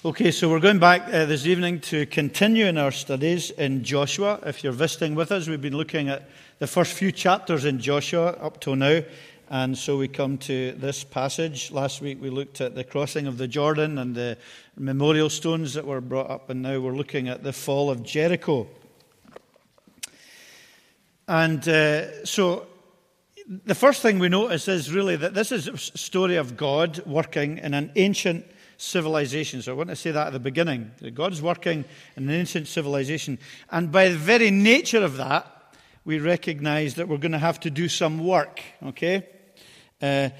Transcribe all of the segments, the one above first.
Okay, so we're going back this evening to continue in our studies in Joshua. If you're visiting with us, we've been looking at the first few chapters in Joshua up till now. And so we come to this passage. Last week we looked at the crossing of the Jordan and the memorial stones that were brought up. And now we're looking at the fall of Jericho. And so the first thing we notice is really that this is a story of God working in an ancient civilization. So I want to say that at the beginning. God's working in an ancient civilization. And by the very nature of that, we recognize that we're going to have to do some work. Okay? I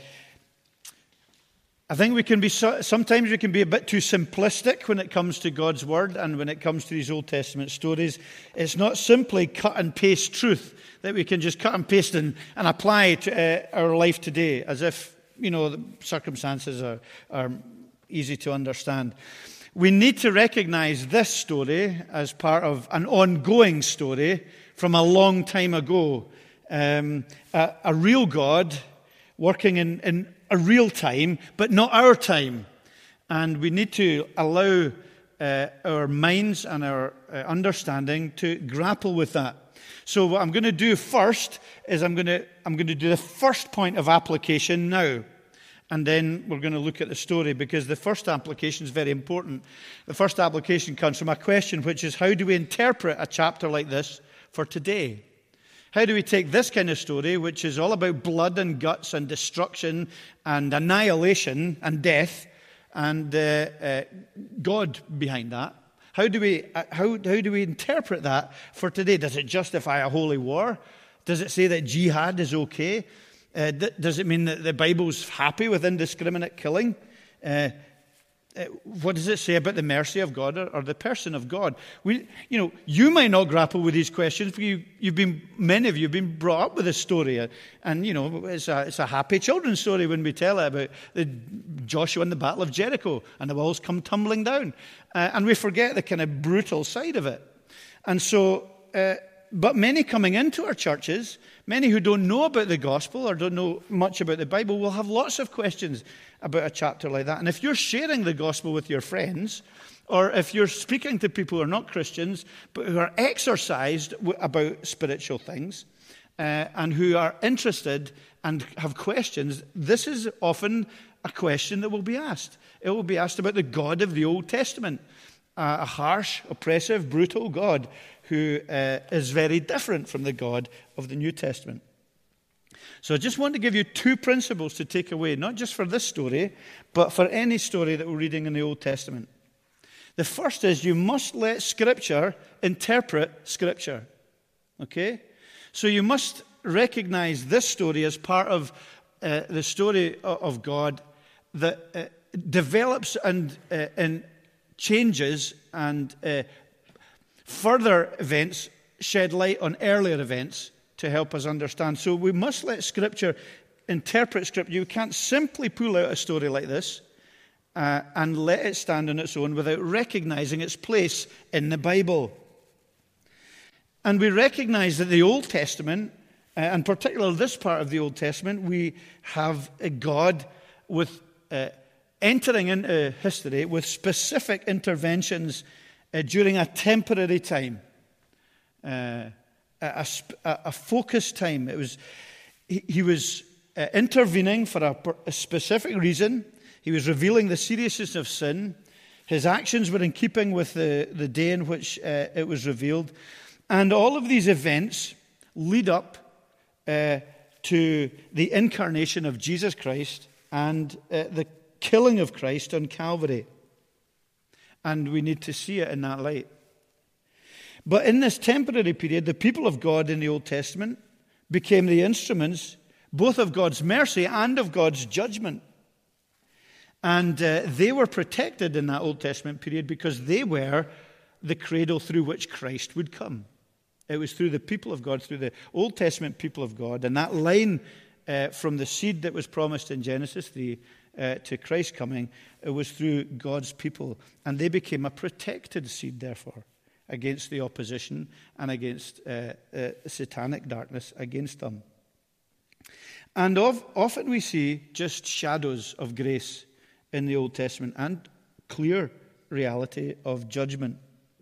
think sometimes we can be a bit too simplistic when it comes to God's Word and when it comes to these Old Testament stories. It's not simply cut and paste truth that we can just cut and paste and apply to our life today as if, the circumstances are easy to understand. We need to recognize this story as part of an ongoing story from a long time ago. A real God working in a real time, but not our time. And we need to allow our minds and our understanding to grapple with that. So what I'm going to do first is I'm going to do the first point of application now. And then we're going to look at the story because the first application is very important. The first application comes from a question, which is how do we interpret a chapter like this for today? How do we take this kind of story, which is all about blood and guts and destruction and annihilation and death, and God behind that? How do we interpret that for today? Does it justify a holy war? Does it say that jihad is okay? Does it mean that the Bible's happy with indiscriminate killing? What does it say about the mercy of God or the person of God? You might not grapple with these questions, but many of you have been brought up with this story, and it's a happy children's story when we tell it about Joshua and the Battle of Jericho, and the walls come tumbling down, and we forget the kind of brutal side of it. And so, but many coming into our churches, many who don't know about the gospel or don't know much about the Bible will have lots of questions about a chapter like that. And if you're sharing the gospel with your friends, or if you're speaking to people who are not Christians, but who are exercised about spiritual things, and who are interested and have questions, this is often a question that will be asked. It will be asked about the God of the Old Testament, a harsh, oppressive, brutal God who is very different from the God of the New Testament. So I just want to give you two principles to take away, not just for this story, but for any story that we're reading in the Old Testament. The first is you must let Scripture interpret Scripture. Okay? So you must recognize this story as part of the story of God that develops and changes and further events shed light on earlier events to help us understand. So we must let Scripture interpret Scripture. You can't simply pull out a story like this and let it stand on its own without recognizing its place in the Bible. And we recognize that the Old Testament, and particularly this part of the Old Testament, we have a God with entering into history with specific interventions during a temporary time. A focused time. He was intervening for a specific reason. He was revealing the seriousness of sin. His actions were in keeping with the day in which it was revealed. And all of these events lead up to the incarnation of Jesus Christ and the killing of Christ on Calvary. And we need to see it in that light. But in this temporary period, the people of God in the Old Testament became the instruments both of God's mercy and of God's judgment. And they were protected in that Old Testament period because they were the cradle through which Christ would come. It was through the people of God, through the Old Testament people of God, and that line from the seed that was promised in Genesis 3 to Christ's coming, it was through God's people. And they became a protected seed, therefore, against the opposition and against satanic darkness against them. And often we see just shadows of grace in the Old Testament and clear reality of judgment.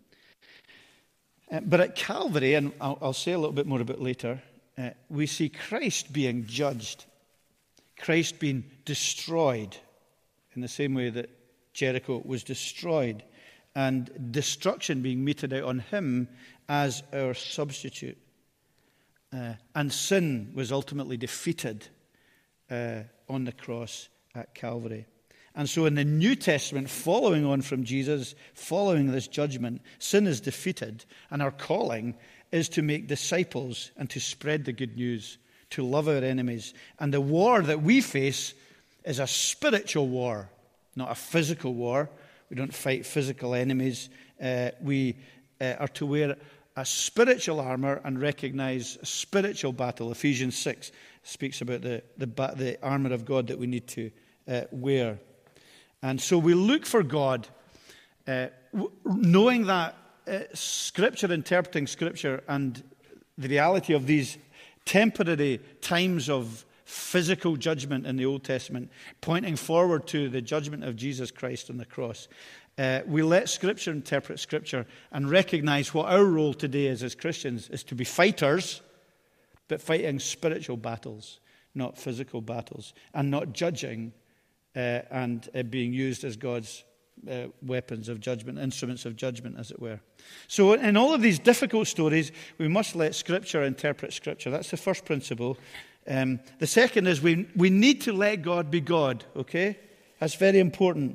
But at Calvary, and I'll say a little bit more about it later, we see Christ being judged, Christ being destroyed in the same way that Jericho was destroyed, and destruction being meted out on him as our substitute. And sin was ultimately defeated on the cross at Calvary. And so in the New Testament, following on from Jesus, following this judgment, sin is defeated, and our calling is to make disciples and to spread the good news, to love our enemies. And the war that we face is a spiritual war, not a physical war. We don't fight physical enemies. We are to wear a spiritual armor and recognize a spiritual battle. Ephesians 6 speaks about the armor of God that we need to wear. And so we look for God, knowing that Scripture, interpreting Scripture, and the reality of these temporary times of physical judgment in the Old Testament, pointing forward to the judgment of Jesus Christ on the cross. We let Scripture interpret Scripture and recognize what our role today is as Christians is to be fighters, but fighting spiritual battles, not physical battles, and not judging and being used as God's weapons of judgment, instruments of judgment, as it were. So in all of these difficult stories, we must let Scripture interpret Scripture. That's the first principle. The second is we need to let God be God, okay? That's very important.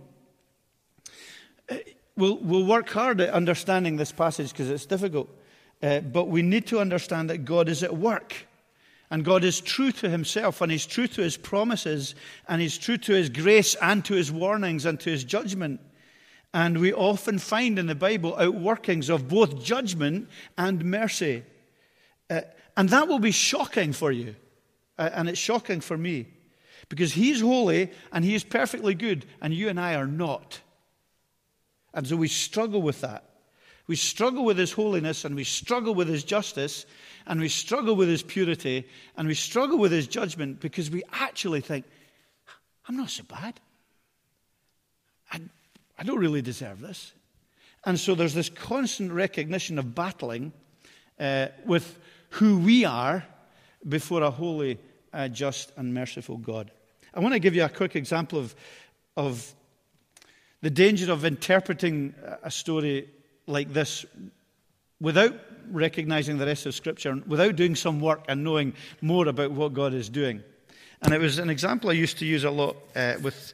We'll work hard at understanding this passage because it's difficult. But we need to understand that God is at work. And God is true to himself, and he's true to his promises, and he's true to his grace and to his warnings and to his judgment. And we often find in the Bible outworkings of both judgment and mercy. And that will be shocking for you. And it's shocking for me. Because he's holy and he is perfectly good, and you and I are not. And so we struggle with that. We struggle with his holiness, and we struggle with his justice, and we struggle with his purity, and we struggle with his judgment because we actually think, I'm not so bad. I don't really deserve this. And so there's this constant recognition of battling with who we are before a holy, just, and merciful God. I want to give you a quick example of the danger of interpreting a story like this without recognizing the rest of Scripture, without doing some work and knowing more about what God is doing. And it was an example I used to use a lot with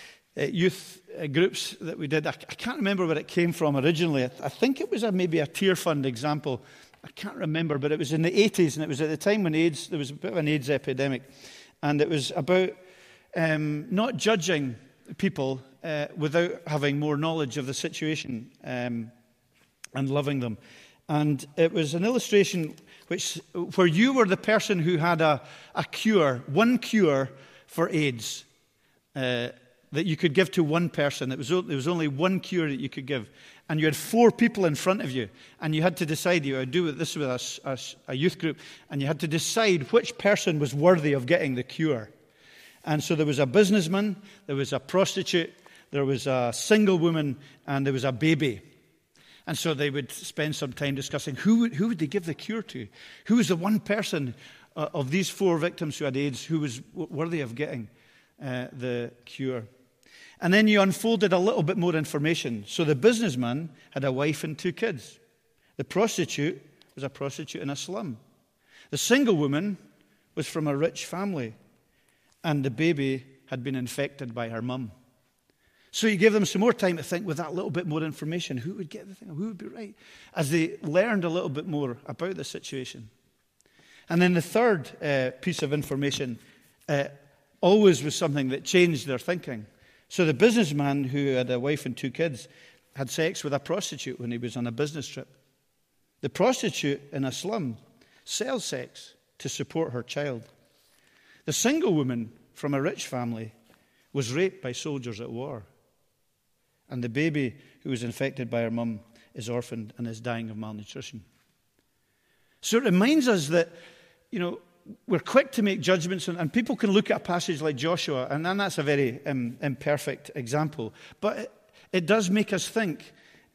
youth groups that we did. I can't remember where it came from originally. I think it was maybe a Tear Fund example. I can't remember, but it was in the 80s, and it was at the time when there was a bit of an AIDS epidemic. And it was about not judging people without having more knowledge of the situation and loving them. And it was an illustration where you were the person who had a cure, one cure for AIDS that you could give to one person. There was only one cure that you could give. And you had 4 people in front of you. And you had to decide, you would do this with a youth group, and you had to decide which person was worthy of getting the cure. And so there was a businessman, there was a prostitute, there was a single woman, and there was a baby. And so they would spend some time discussing who would they give the cure to? Who was the one person of these 4 victims who had AIDS who was worthy of getting the cure? And then you unfolded a little bit more information. So the businessman had a wife and 2 kids. The prostitute was a prostitute in a slum. The single woman was from a rich family. And the baby had been infected by her mum. So you gave them some more time to think with that little bit more information. Who would get the thing? Who would be right? As they learned a little bit more about the situation. And then the third piece of information always was something that changed their thinking. So the businessman who had a wife and 2 kids had sex with a prostitute when he was on a business trip. The prostitute in a slum sells sex to support her child. The single woman from a rich family was raped by soldiers at war. And the baby who was infected by her mum is orphaned and is dying of malnutrition. So it reminds us that, we're quick to make judgments, and people can look at a passage like Joshua, and that's a very imperfect example. But it does make us think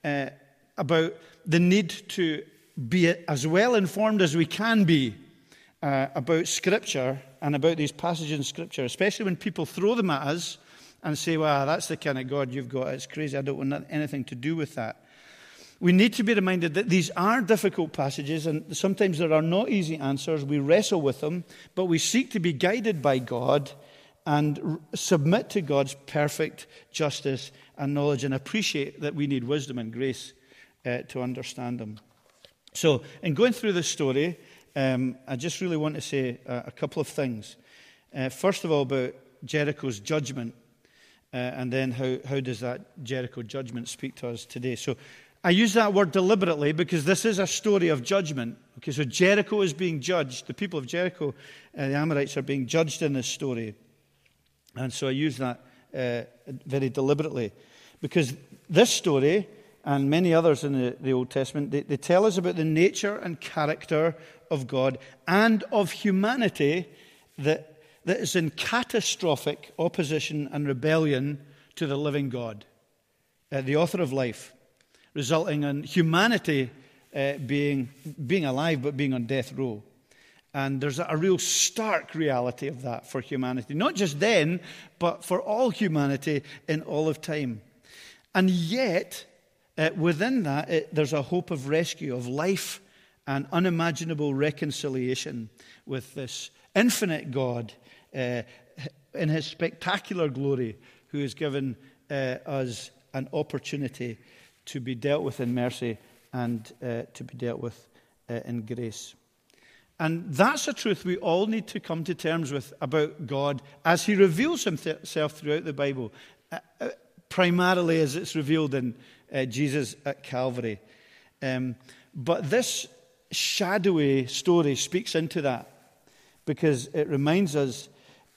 about the need to be as well informed as we can be about Scripture and about these passages in Scripture, especially when people throw them at us and say, well, that's the kind of God you've got. It's crazy. I don't want anything to do with that. We need to be reminded that these are difficult passages, and sometimes there are not easy answers. We wrestle with them, but we seek to be guided by God and submit to God's perfect justice and knowledge, and appreciate that we need wisdom and grace to understand them. So, in going through this story, I just really want to say a couple of things. First of all, about Jericho's judgment, and then how does that Jericho judgment speak to us today. So, I use that word deliberately because this is a story of judgment. Okay, so Jericho is being judged. The people of Jericho, the Amorites, are being judged in this story. And so I use that very deliberately. Because this story, and many others in the Old Testament, they tell us about the nature and character of God and of humanity that is in catastrophic opposition and rebellion to the living God, the author of life, resulting in humanity being alive but being on death row. And there's a real stark reality of that for humanity. Not just then, but for all humanity in all of time. And yet, within that, there's a hope of rescue, of life and unimaginable reconciliation with this infinite God in his spectacular glory, who has given us an opportunity to be dealt with in mercy and to be dealt with in grace. And that's a truth we all need to come to terms with about God as he reveals himself throughout the Bible, primarily as it's revealed in Jesus at Calvary. But this shadowy story speaks into that because it reminds us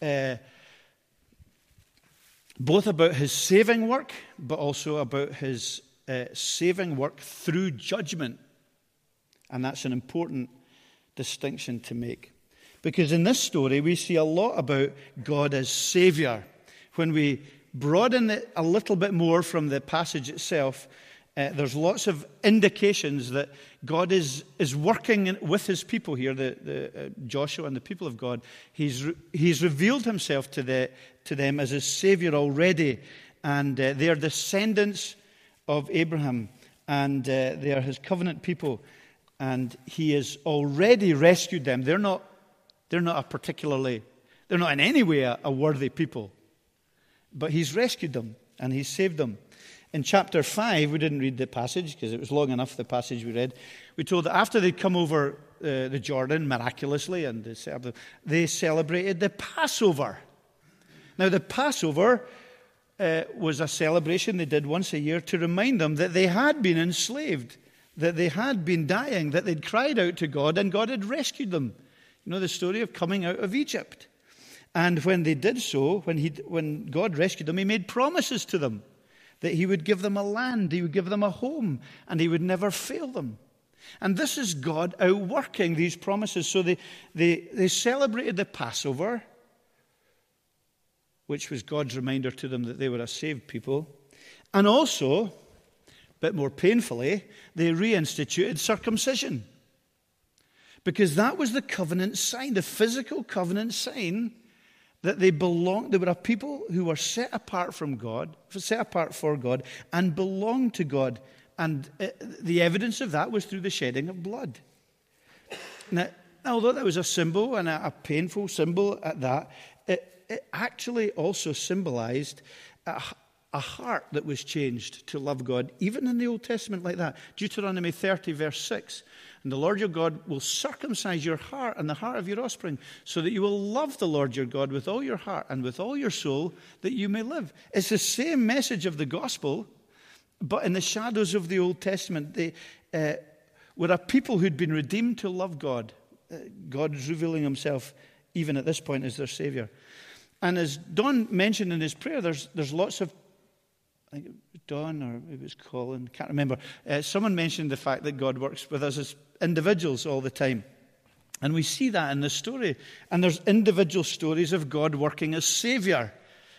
both about his saving work, but also about his saving work through judgment. And that's an important distinction to make. Because in this story, we see a lot about God as Savior. When we broaden it a little bit more from the passage itself, there's lots of indications that God is working with his people here, the Joshua and the people of God. He's revealed himself to them as his Savior already, and they are descendants of Abraham, and they are his covenant people, and he has already rescued them. They're not in any way a worthy people, but he's rescued them and he's saved them. In chapter 5, we didn't read the passage because it was long enough, the passage we read. We told that after they'd come over the Jordan miraculously and they celebrated the Passover. Now, the Passover was a celebration they did once a year to remind them that they had been enslaved, that they had been dying, that they'd cried out to God and God had rescued them. You know the story of coming out of Egypt. And when they did so, when God rescued them, he made promises to them that he would give them a land, he would give them a home, and he would never fail them. And this is God outworking these promises. So they celebrated the Passover, which was God's reminder to them that they were a saved people. And also, a bit more painfully, they reinstituted circumcision. Because that was the covenant sign, the physical covenant sign that they belonged. They were a people who were set apart from God, set apart for God, and belonged to God. And the evidence of that was through the shedding of blood. Now, although that was a symbol and a painful symbol at that, it actually also symbolized a heart that was changed to love God, even in the Old Testament like that. Deuteronomy 30, verse 6. And the Lord your God will circumcise your heart and the heart of your offspring, so that you will love the Lord your God with all your heart and with all your soul, that you may live. It's the same message of the gospel, but in the shadows of the Old Testament. They were a people who'd been redeemed to love God. God is revealing himself even at this point as their Savior. And as Don mentioned in his prayer, there's lots of, I think it was Don or it was Colin, can't remember. Someone mentioned the fact that God works with us as individuals all the time. And we see that in this story. And there's individual stories of God working as Savior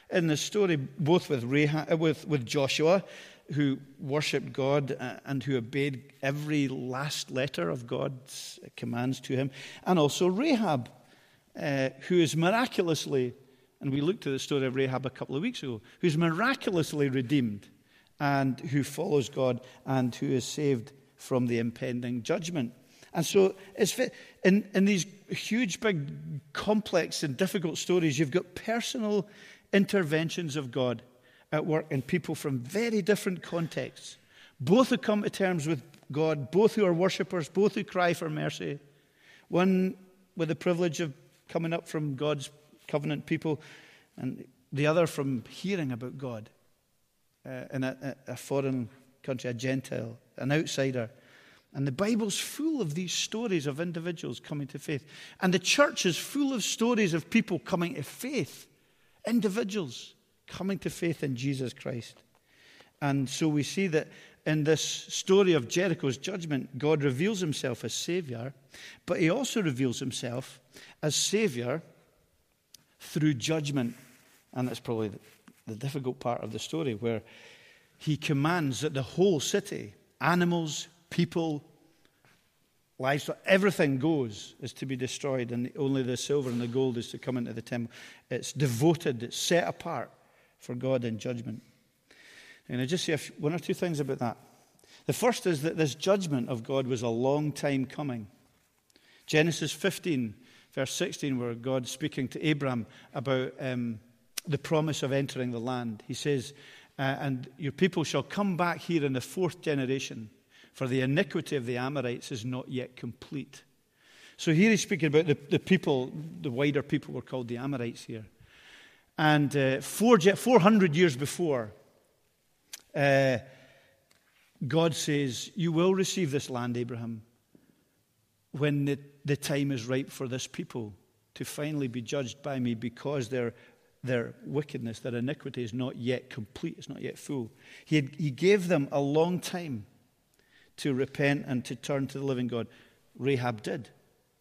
in the story, both with with Joshua, who worshipped God and who obeyed every last letter of God's commands to him, and also Rahab, who is miraculously, and we looked at the story of Rahab a couple of weeks ago, who's miraculously redeemed and who follows God and who is saved from the impending judgment. And so in these huge, big, complex and difficult stories, you've got personal interventions of God at work in people from very different contexts. Both who come to terms with God, both who are worshippers, both who cry for mercy. One with the privilege of coming up from God's covenant people, and the other from hearing about God in a foreign country, a Gentile, an outsider. And the Bible's full of these stories of individuals coming to faith. And the church is full of stories of people coming to faith, individuals coming to faith in Jesus Christ. And so we see that in this story of Jericho's judgment, God reveals himself as Savior, but he also reveals himself as Savior through judgment. And that's probably the difficult part of the story, where he commands that the whole city, animals, people, livestock, everything is to be destroyed, and only the silver and the gold is to come into the temple. It's devoted, it's set apart for God in judgment. And I just say one or two things about that. The first is that this judgment of God was a long time coming. Genesis 15, verse 16, where God's speaking to Abram about the promise of entering the land. He says, and your people shall come back here in the fourth generation, for the iniquity of the Amorites is not yet complete. So here he's speaking about the people, the wider people were called the Amorites here. And 400 years before, God says, you will receive this land, Abraham, when the time is ripe for this people to finally be judged by me, because their wickedness, their iniquity is not yet complete, it's not yet full. He gave them a long time to repent and to turn to the living God. Rahab did,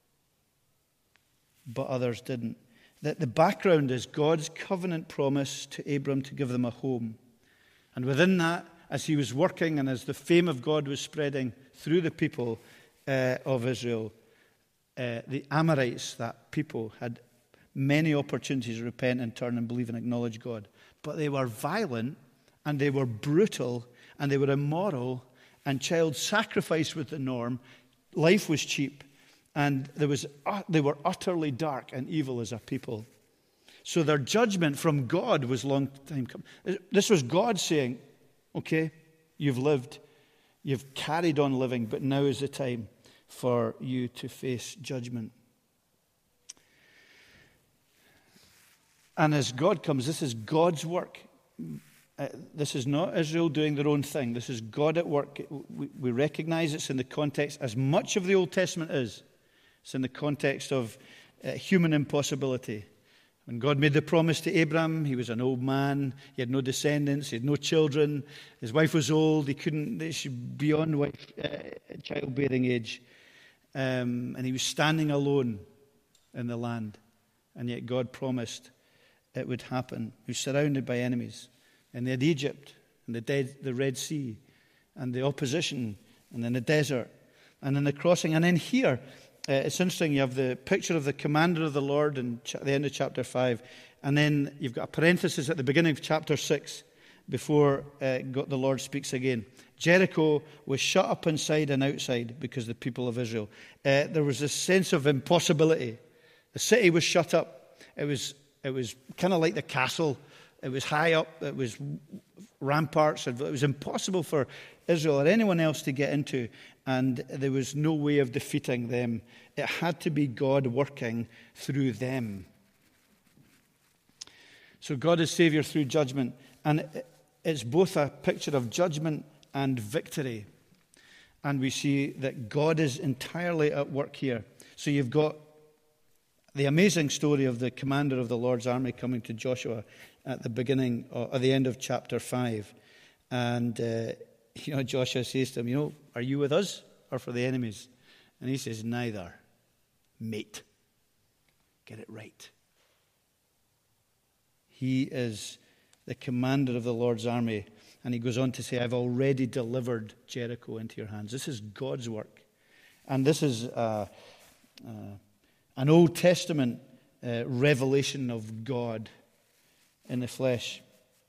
but others didn't. That the background is God's covenant promise to Abram to give them a home. And within that, as he was working and as the fame of God was spreading through the people of Israel, the Amorites, that people, had many opportunities to repent and turn and believe and acknowledge God. But they were violent, and they were brutal, and they were immoral, and child sacrifice was the norm. Life was cheap, and they were utterly dark and evil as a people. So their judgment from God was long time coming. This was God saying, okay, you've lived, you've carried on living, but now is the time for you to face judgment. And as God comes, this is God's work. This is not Israel doing their own thing. This is God at work. We recognize it's in the context, as much of the Old Testament is, it's in the context of human impossibility. When God made the promise to Abraham, he was an old man. He had no descendants. He had no children. His wife was old. She was beyond childbearing age. And he was standing alone in the land. And yet God promised it would happen. He was surrounded by enemies. And they had Egypt, and the Red Sea, and the opposition, and then the desert, and then the crossing. And then here, it's interesting, you have the picture of the commander of the Lord in the end of chapter 5, and then you've got a parenthesis at the beginning of chapter 6 before the Lord speaks again. Jericho was shut up inside and outside because of the people of Israel. There was this sense of impossibility. The city was shut up. It was kind of like the castle. It was high up. It was ramparts. It was impossible for Israel or anyone else to get into, and there was no way of defeating them. It had to be God working through them. So God is Savior through judgment, and it's both a picture of judgment and victory. And we see that God is entirely at work here. So you've got the amazing story of the commander of the Lord's army coming to Joshua at the beginning or at the end of chapter 5. And, Joshua says to him, are you with us or for the enemies? And he says, neither, mate. Get it right. He is the commander of the Lord's army. And he goes on to say, I've already delivered Jericho into your hands. This is God's work. And this is an Old Testament revelation of God in the flesh.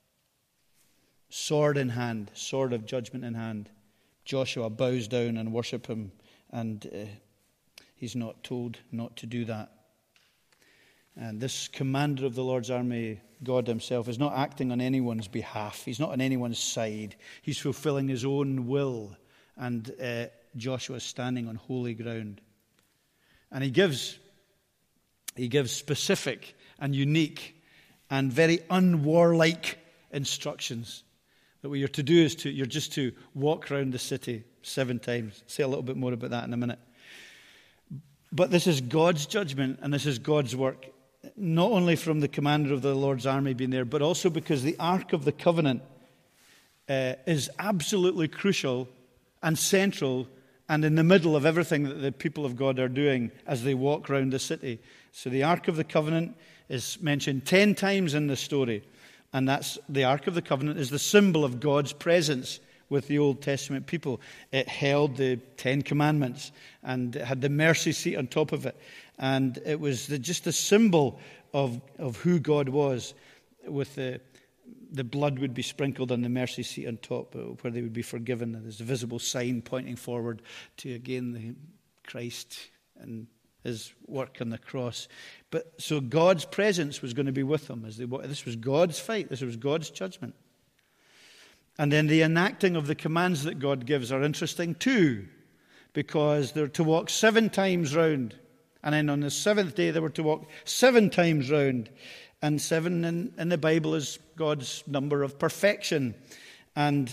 Sword in hand, sword of judgment in hand. Joshua bows down and worship him, and he's not told not to do that. And this commander of the Lord's army, God himself, is not acting on anyone's behalf. He's not on anyone's side. He's fulfilling his own will. And Joshua is standing on holy ground. And he gives specific and unique and very unwarlike instructions. That what you're to do is you're just to walk around the city 7 times. Say a little bit more about that in a minute. But this is God's judgment and this is God's work. Not only from the commander of the Lord's army being there, but also because the Ark of the Covenant is absolutely crucial and central and in the middle of everything that the people of God are doing as they walk around the city. So the Ark of the Covenant is mentioned 10 times in the story. And that's the Ark of the Covenant is the symbol of God's presence with the Old Testament people. It held the 10 Commandments and it had the mercy seat on top of it. And it was just a symbol of who God was, with the blood would be sprinkled on the mercy seat on top where they would be forgiven. And there's a visible sign pointing forward to, again, Christ and his work on the cross. But so God's presence was going to be with them as they walked. This was God's fight. This was God's judgment. And then the enacting of the commands that God gives are interesting too, because they're to walk 7 times round. And then on the 7th day, they were to walk 7 times round. And 7 in the Bible is God's number of perfection. And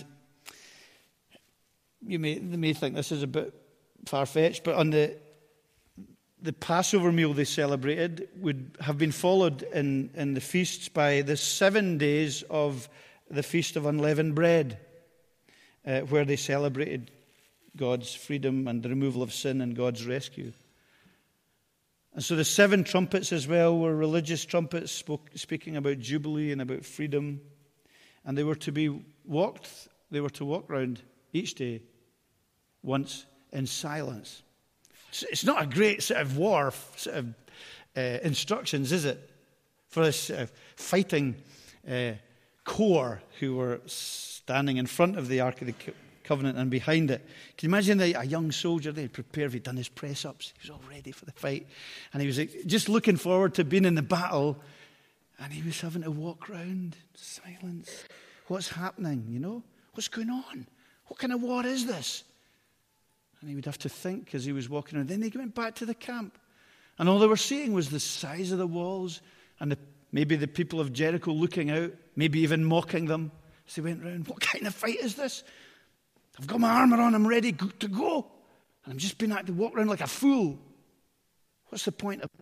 you may think this is a bit far-fetched, but on the Passover meal they celebrated would have been followed in the feasts by the 7 days of the Feast of Unleavened Bread, where they celebrated God's freedom and the removal of sin and God's rescue. And so the 7 trumpets as well were religious trumpets speaking about Jubilee and about freedom. And they were to walk round each day once in silence. It's not a great sort of war instructions, is it? For this fighting corps who were standing in front of the Ark of the Covenant and behind it. Can you imagine a young soldier there prepared? He'd done his press-ups. He was all ready for the fight. And he was just looking forward to being in the battle. And he was having to walk around in silence. What's happening, you know? What's going on? What kind of war is this? And he would have to think as he was walking around. Then they went back to the camp. And all they were seeing was the size of the walls and maybe the people of Jericho looking out, maybe even mocking them as they went round. What kind of fight is this? I've got my armor on, I'm ready to go. And I'm just being asked to walk around like a fool. What's the point of it?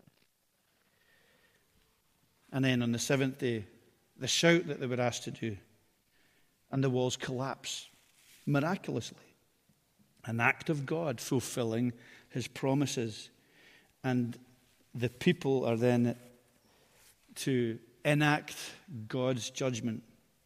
And then on the 7th day, the shout that they were asked to do, and the walls collapse miraculously. An act of God fulfilling his promises. And the people are then to enact God's judgment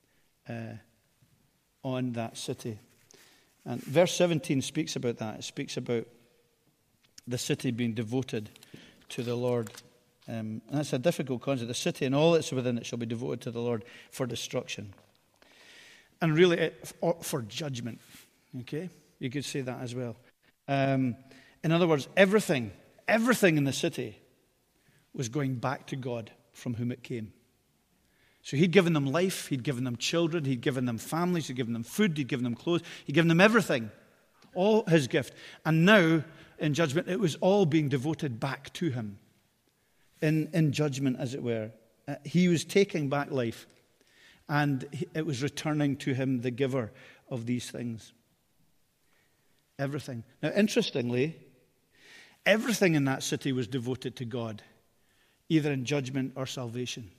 on that city. And verse 17 speaks about that. It speaks about the city being devoted to the Lord. And that's a difficult concept. The city and all that's within it shall be devoted to the Lord for destruction. And really for judgment. Okay? You could say that as well. In other words, everything in the city was going back to God from whom it came. So he'd given them life, he'd given them children, he'd given them families, he'd given them food, he'd given them clothes, he'd given them everything. All his gift. And now, in judgment, it was all being devoted back to him. In judgment, as it were. He was taking back life. And it was returning to him, the giver of these things. Everything. Now, interestingly, everything in that city was devoted to God, either in judgment or salvation.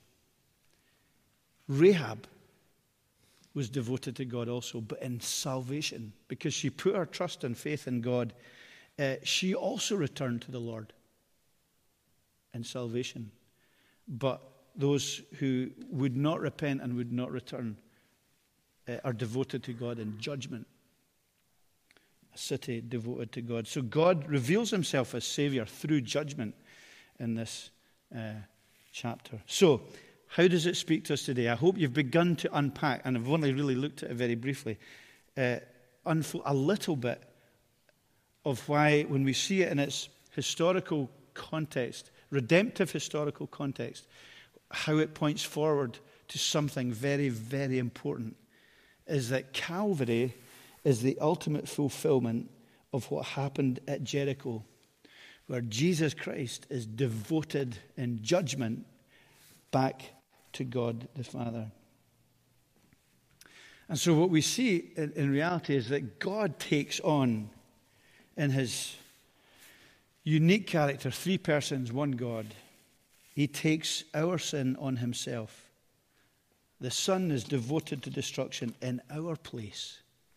Rahab was devoted to God also, but in salvation, because she put her trust and faith in God, she also returned to the Lord in salvation. But those who would not repent and would not return are devoted to God in judgment. A city devoted to God. So God reveals himself as Savior through judgment in this chapter. So, how does it speak to us today? I hope you've begun to unpack, and I've only really looked at it very briefly, unfold a little bit of why, when we see it in its historical context, redemptive historical context, how it points forward to something very, very important, is that Calvary is the ultimate fulfillment of what happened at Jericho, where Jesus Christ is devoted in judgment back to God the Father. And so what we see in reality is that God takes on, in his unique character, three persons, one God, he takes our sin on himself. The Son is devoted to destruction in our place.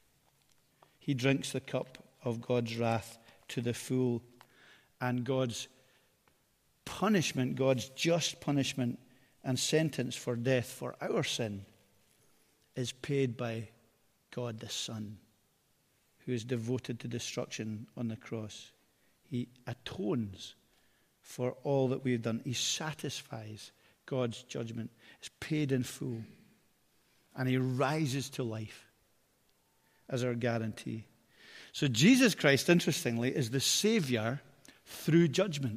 He drinks the cup of God's wrath to the full, and God's punishment, God's just punishment and sentence for death for our sin, is paid by God the Son, who is devoted to destruction on the cross. He atones for all that we've done. He satisfies God's judgment. It's paid in full. And he rises to life as our guarantee. So Jesus Christ, interestingly, is the Savior through judgment.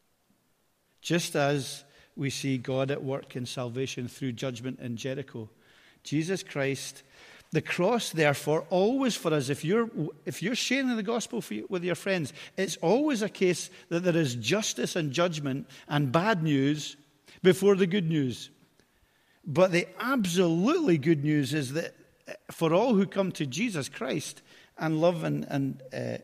Just as we see God at work in salvation through judgment in Jericho. Jesus Christ, the cross, therefore, always for us, if you're sharing the gospel with your friends, it's always a case that there is justice and judgment and bad news before the good news. But the absolutely good news is that for all who come to Jesus Christ and love and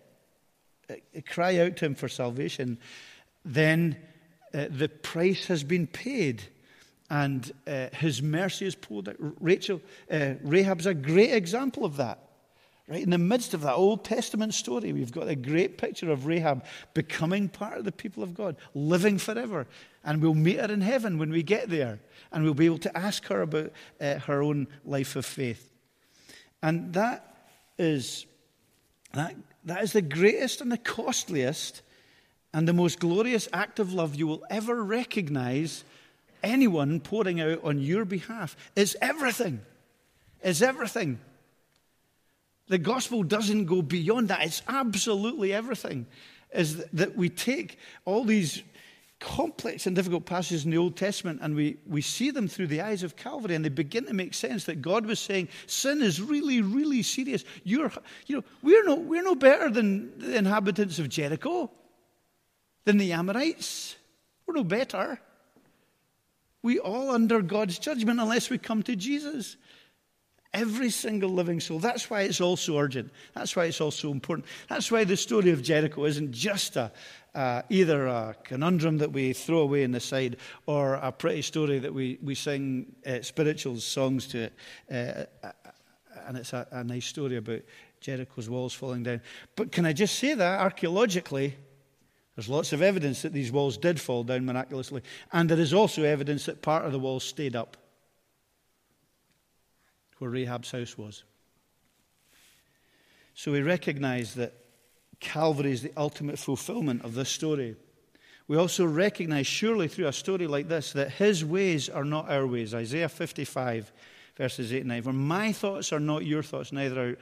cry out to him for salvation, then the price has been paid and his mercy is poured out. Rahab's a great example of that. Right in the midst of that Old Testament story, we've got a great picture of Rahab becoming part of the people of God, living forever. And we'll meet her in heaven when we get there. And we'll be able to ask her about her own life of faith. And that is the greatest and the costliest and the most glorious act of love you will ever recognize anyone pouring out on your behalf. It's everything. It's everything. The gospel doesn't go beyond that. It's absolutely everything. Is that we take all these complex and difficult passages in the Old Testament and we see them through the eyes of Calvary, and they begin to make sense that God was saying sin is really, really serious. We're no better than the inhabitants of Jericho, than the Amorites. We're no better. We all under God's judgment unless we come to Jesus. Every single living soul. That's why it's all so urgent. That's why it's all so important. That's why the story of Jericho isn't just either a conundrum that we throw away in the side or a pretty story that we sing spiritual songs to it. And it's a nice story about Jericho's walls falling down. But can I just say that archaeologically, there's lots of evidence that these walls did fall down miraculously. And there is also evidence that part of the walls stayed up, where Rahab's house was. So we recognize that Calvary is the ultimate fulfillment of this story. We also recognize, surely through a story like this, that his ways are not our ways. Isaiah 55, verses 8 and 9. For my thoughts are not your thoughts, neither are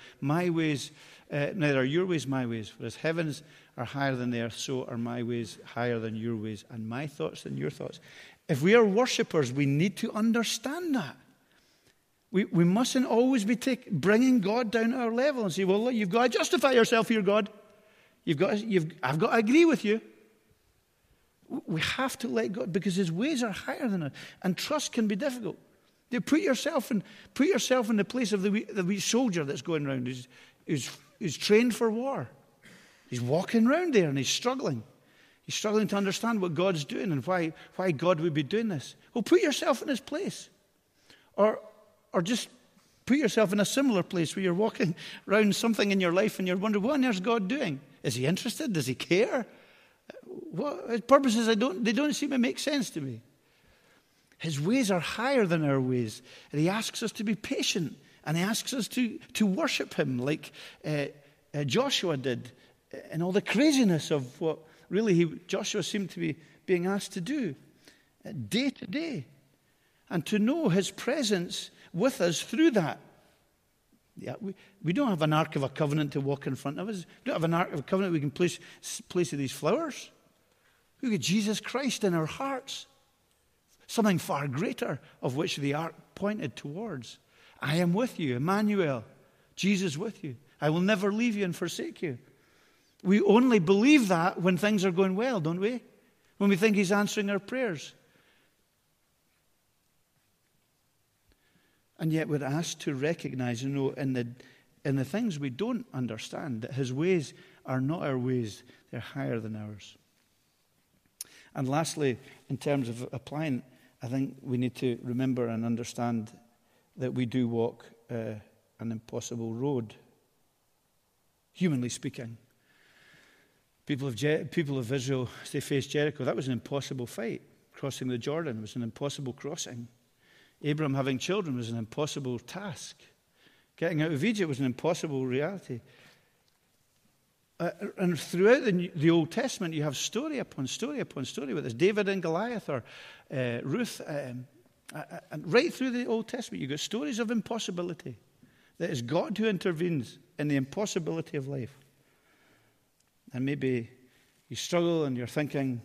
your ways my ways. For as heavens are higher than the earth, so are my ways higher than your ways, and my thoughts than your thoughts. If we are worshippers, we need to understand that. We mustn't always be bringing God down to our level and say, well, look, you've got to justify yourself here, God. I've got to agree with you. We have to let God, because his ways are higher than us. And trust can be difficult. You put yourself in the place of the wee soldier that's going around, who's trained for war. He's walking around there and he's struggling. He's struggling to understand what God's doing and why God would be doing this. Well, put yourself in his place. Or just put yourself in a similar place where you're walking around something in your life and you're wondering, what on earth is God doing? Is he interested? Does he care? What his purposes, they don't seem to make sense to me. His ways are higher than our ways. And he asks us to be patient. And he asks us to worship him like Joshua did in all the craziness of what really Joshua seemed to be being asked to do day to day. And to know his presence with us through that. Yeah, we don't have an Ark of a Covenant to walk in front of us. We don't have an Ark of a Covenant we can place these flowers. We've got Jesus Christ in our hearts. Something far greater of which the Ark pointed towards. I am with you, Emmanuel. Jesus with you. I will never leave you and forsake you. We only believe that when things are going well, don't we? When we think he's answering our prayers. And yet we're asked to recognize, in the things we don't understand, that his ways are not our ways. They're higher than ours. And lastly, in terms of applying, I think we need to remember and understand that we do walk an impossible road, humanly speaking. People of Israel, as they faced Jericho, that was an impossible fight. Crossing the Jordan was an impossible crossing. Abraham having children was an impossible task. Getting out of Egypt was an impossible reality. And throughout the Old Testament, you have story upon story upon story, whether it's David and Goliath or Ruth. And right through the Old Testament, you've got stories of impossibility. That it's God who intervenes in the impossibility of life. And maybe you struggle and you're thinking,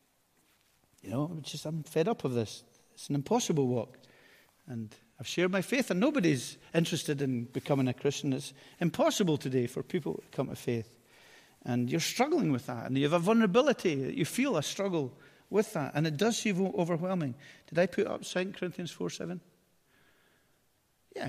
I'm fed up of this. It's an impossible walk. And I've shared my faith, and nobody's interested in becoming a Christian. It's impossible today for people to come to faith. And you're struggling with that, and you have a vulnerability that you feel a struggle with that, and it does seem overwhelming. Did I put up 2 Corinthians 4:7? Yeah.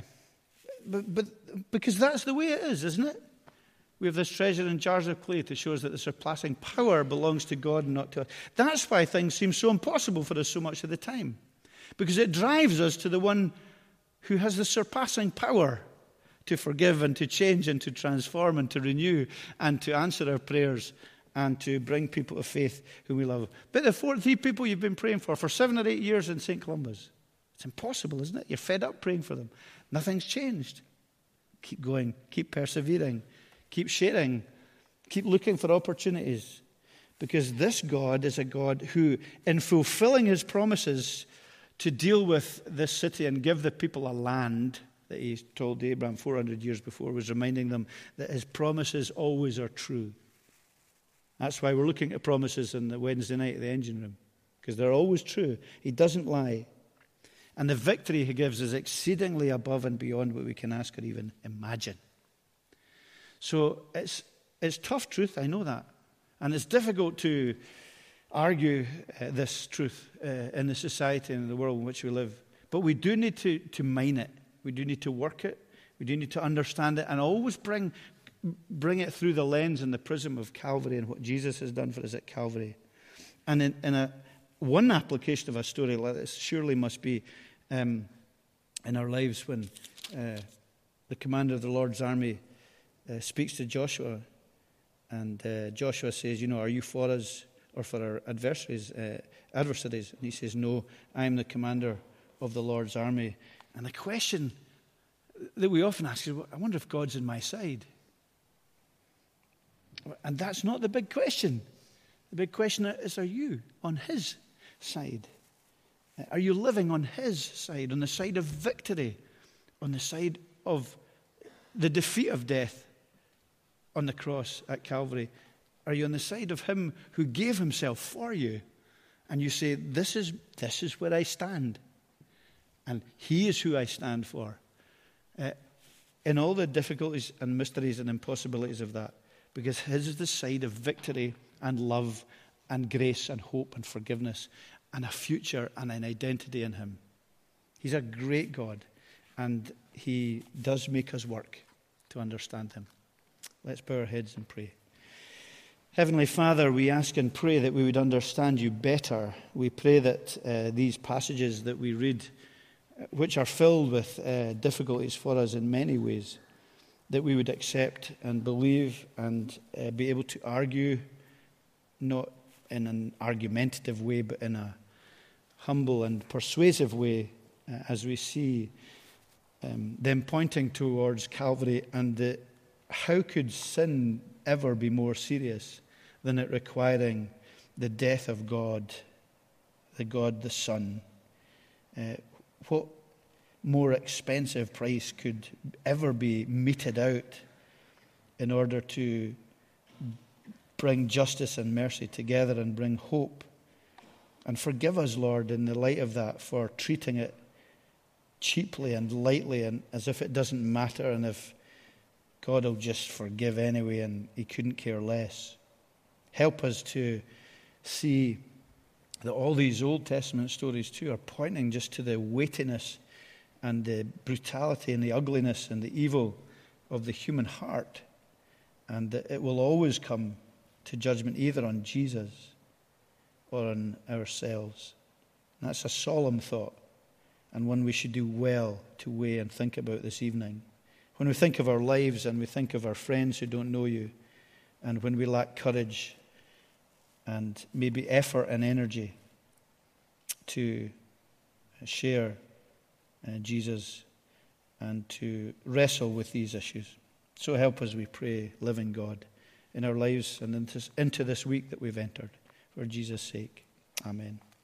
But because that's the way it is, isn't it? We have this treasure in jars of clay to show us that the surpassing power belongs to God and not to us. That's why things seem so impossible for us so much of the time. Because it drives us to the one who has the surpassing power to forgive and to change and to transform and to renew and to answer our prayers and to bring people to faith whom we love. But the three people you've been praying for 7 or 8 years in St. Columba's, it's impossible, isn't it? You're fed up praying for them. Nothing's changed. Keep going. Keep persevering. Keep sharing. Keep looking for opportunities. Because this God is a God who, in fulfilling his promises to deal with this city and give the people a land that he told Abraham 400 years before, was reminding them that his promises always are true. That's why we're looking at promises on the Wednesday night at the engine room, because they're always true. He doesn't lie. And the victory he gives is exceedingly above and beyond what we can ask or even imagine. So it's tough truth, I know that. And it's difficult to argue this truth in the society and in the world in which we live. But we do need to mine it. We do need to work it. We do need to understand it and always bring it through the lens and the prism of Calvary and what Jesus has done for us at Calvary. And in one application of a story like this surely must be in our lives when the commander of the Lord's army speaks to Joshua. And Joshua says, are you for us or for our adversaries? And he says, no, I am the commander of the Lord's army. And the question that we often ask is, I wonder if God's on my side. And that's not the big question. The big question is, are you on his side? Are you living on his side, on the side of victory, on the side of the defeat of death on the cross at Calvary? Are you on the side of him who gave himself for you? And you say, this is where I stand. And he is who I stand for. In all the difficulties and mysteries and impossibilities of that. Because his is the side of victory and love and grace and hope and forgiveness and a future and an identity in him. He's a great God. And he does make us work to understand him. Let's bow our heads and pray. Heavenly Father, we ask and pray that we would understand you better. We pray that these passages that we read, which are filled with difficulties for us in many ways, that we would accept and believe and be able to argue, not in an argumentative way, but in a humble and persuasive way as we see them pointing towards Calvary, and how could sin ever be more serious than it requiring the death of God the Son? What more expensive price could ever be meted out in order to bring justice and mercy together and bring hope? And forgive us, Lord, in the light of that, for treating it cheaply and lightly and as if it doesn't matter, and if God will just forgive anyway and he couldn't care less. Help us to see that all these Old Testament stories too are pointing just to the weightiness and the brutality and the ugliness and the evil of the human heart, and that it will always come to judgment either on Jesus or on ourselves. And that's a solemn thought, and one we should do well to weigh and think about this evening. When we think of our lives and we think of our friends who don't know you, and when we lack courage and maybe effort and energy to share Jesus and to wrestle with these issues. So help us, we pray, living God, in our lives and into this week that we've entered. For Jesus' sake, amen.